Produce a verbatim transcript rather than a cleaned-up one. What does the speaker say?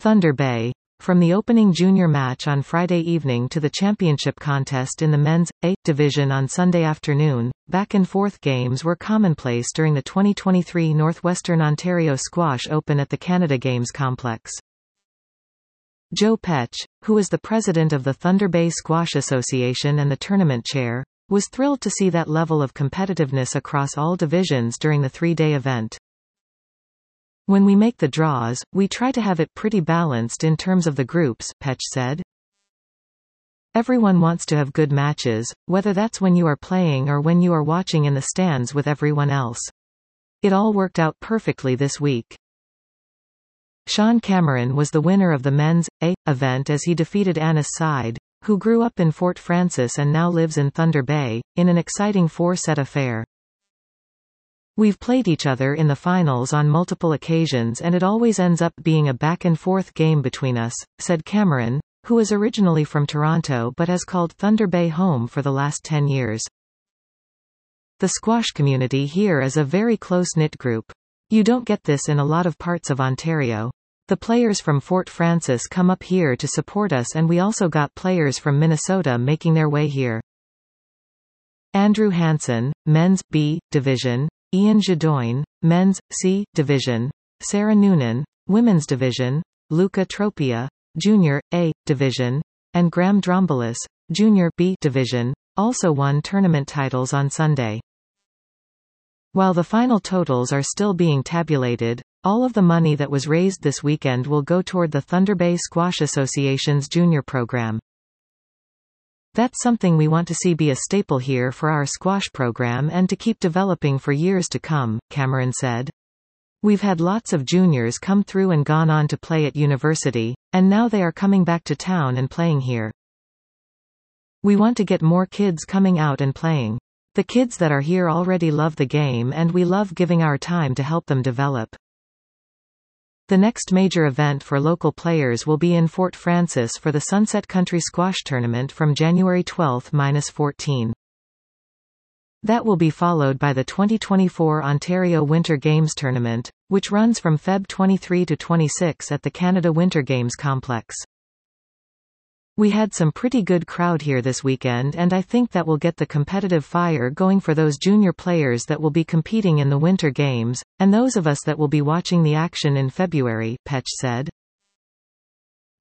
Thunder Bay. From the opening junior match on Friday evening to the championship contest in the men's A division on Sunday afternoon, back-and-forth games were commonplace during the twenty twenty-three Northwestern Ontario Squash Open at the Canada Games complex. Joe Petch, who is the president of the Thunder Bay Squash Association and the tournament chair, was thrilled to see that level of competitiveness across all divisions during the three-day event. "When we make the draws, we try to have it pretty balanced in terms of the groups," Petch said. "Everyone wants to have good matches, whether that's when you are playing or when you are watching in the stands with everyone else. It all worked out perfectly this week." Sean Cameron was the winner of the men's A event as he defeated Anis Side, who grew up in Fort Frances and now lives in Thunder Bay, in an exciting four-set affair. "We've played each other in the finals on multiple occasions and it always ends up being a back-and-forth game between us," said Cameron, who is originally from Toronto but has called Thunder Bay home for the last ten years. "The squash community here is a very close-knit group. You don't get this in a lot of parts of Ontario. The players from Fort Frances come up here to support us and we also got players from Minnesota making their way here." Andrew Hansen, men's B division, Ian Jadoin, men's C division, Sarah Noonan, women's division, Luca Tropia, junior A division, and Graham Drombolis, junior B division, also won tournament titles on Sunday. While the final totals are still being tabulated, all of the money that was raised this weekend will go toward the Thunder Bay Squash Association's junior program. "That's something we want to see be a staple here for our squash program and to keep developing for years to come," Cameron said. "We've had lots of juniors come through and gone on to play at university, and now they are coming back to town and playing here. We want to get more kids coming out and playing. The kids that are here already love the game and we love giving our time to help them develop." The next major event for local players will be in Fort Frances for the Sunset Country Squash Tournament from January twelfth to fourteenth. That will be followed by the twenty twenty-four Ontario Winter Games Tournament, which runs from February twenty-third to twenty-sixth at the Canada Winter Games complex. "We had some pretty good crowd here this weekend and I think that will get the competitive fire going for those junior players that will be competing in the Winter Games, and those of us that will be watching the action in February," Petch said.